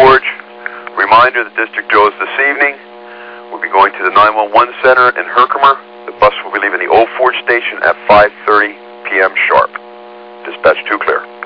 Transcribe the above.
George. Reminder that District Joe's this evening. We'll be going to the 911 Center in Herkimer. The bus will be leaving the Old Ford Station at 5:30 p.m. sharp. Dispatch 2 clear.